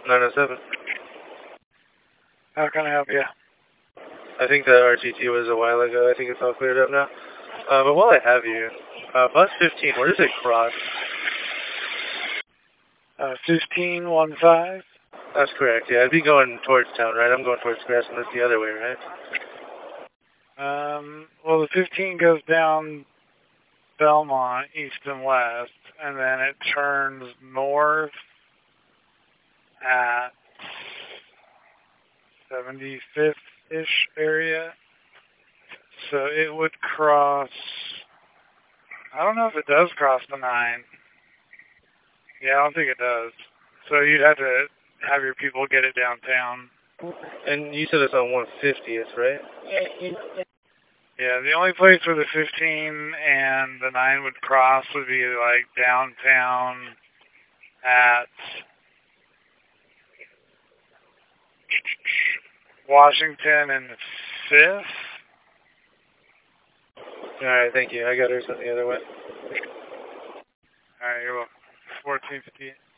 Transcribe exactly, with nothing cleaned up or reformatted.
nine oh seven. How can I help you? I think the R T T was a while ago. I think it's all cleared up now. Uh, but while I have you, uh, bus fifteen, where does it cross? Uh, fifteen one five. That's correct, yeah. I'd be going towards town, right? I'm going towards Crescent. That's the other way, right? Um, well, the fifteen goes down Belmont, east and west, and then it turns north at seventy-fifth-ish area. So it would cross, I don't know if it does cross the nine. Yeah, I don't think it does. So you'd have to have your people get it downtown. And you said it's on one fiftieth, right? Yeah, the only place where the fifteen and the nine would cross would be like downtown at Washington and fifth. Alright, thank you. I got her something the other way. Alright, you're welcome. fourteen fifty-eight.